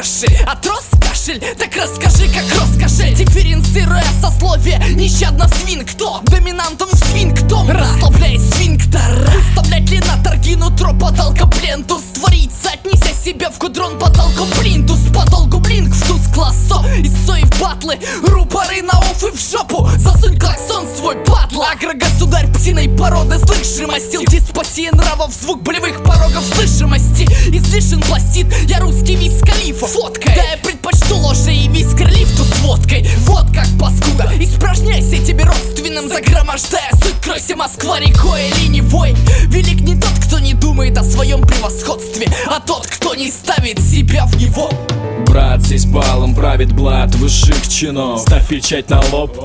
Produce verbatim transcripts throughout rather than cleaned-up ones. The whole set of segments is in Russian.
кашель, отрос кашель, так расскажи, как роскошель. Дифференцируя сословие, нещадно свин кто? Доминантом свинктом, расслабляй свинктор. Выставлять ли на торги нутро потолка плентус? Твориться, отнеся себя в кудрон потолку плинтус. Подолгу блинк в туз классо, из сои в батлы, рупоры на оф и в жопу. Засунь клаксон свой, падла. Агрогосударь птиной породы слышим, мастил деспотии нравов, звук болевых порогов слышимости. Излишен пластид, я русский Виз Калифа. Фоткой, да я предпочту ложе и вискер лифту с водкой. Вот как паскуда, испражняйся тебе родственным, загромождая суть. Кройся Москва рекой или Невой. Велик не тот, кто не думает о своем превосходстве, а тот, кто не ставит себя в него. Брат, здесь балом правит блат высших чинов. Ставь печать на лоб,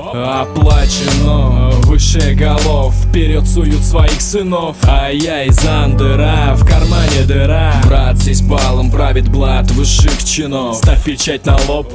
оплачено. Выше голов, вперед суют своих сынов. А я из андера, в кармане дыра. Брат, здесь балом правит блат высших чинов. Ставь печать на лоб,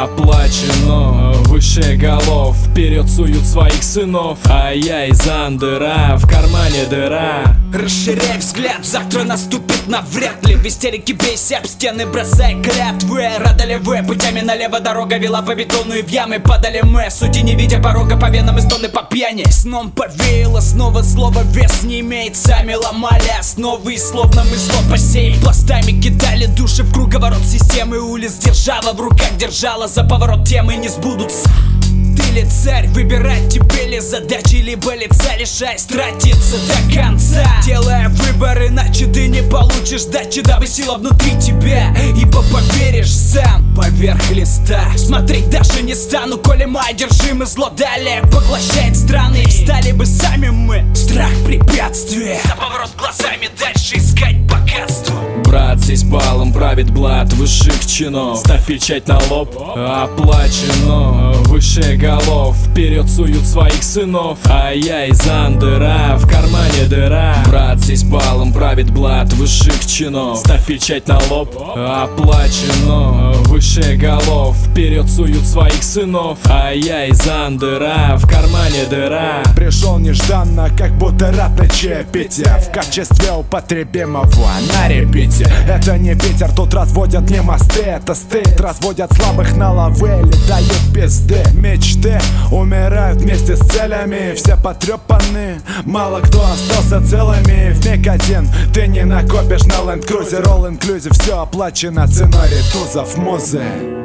оплачено. Выше голов, вперед суют своих сынов. А я из андера, в кармане дыра. Расширяй взгляд, завтра наступит навряд ли. В истерике бейся об стены, бросай клятвы. Рада ли вы? Путями налево дорога вела по бетону, и в ямы падали мы. Суди, не видя порога, по венам и стоны по пьяни. Сном повеяло, снова слово вес не имеет. Сами ломали основы, и словно мы зло посеяли. Пластами кидали души в круговорот системы. Улиц держава в руках держала, за поворот темы не сбудутся. Ты ли царь, выбирать тебе ли задачи, либо лица лишаясь тратиться до конца. Делая выбор, иначе ты не получишь дачи, дабы сила внутри тебя, ибо поверишь сам поверх листа. Смотреть даже не стану, коли мы одержимы, зло далее поглощает страны. Стали бы сами мы, страх препятствие, за поворот глазами дальше искать богатство. Брат, здесь балом правит блат высших чинов. Ставь печать на лоб, оплачено. Выше голов, вперед суют своих сынов. А я из андера, в кармане дыра. Брат, здесь балом правит блат высших чинов. Ставь печать на лоб, оплачено. Выше голов, вперед суют своих сынов. А я из андера, в кармане дыра. Пришел нежданно, как будто рад ночи Петя, в качестве употребимого на репите. Это не ветер, тут разводят не мосты, это стыд. Разводят слабых на лавеле, дают пизды. Мечты умирают вместе с целями. Все потрепаны, мало кто остался целыми. Вмиг один ты не накопишь на ленд-крузер. All inclusive, все оплачено ценой ритузов музы.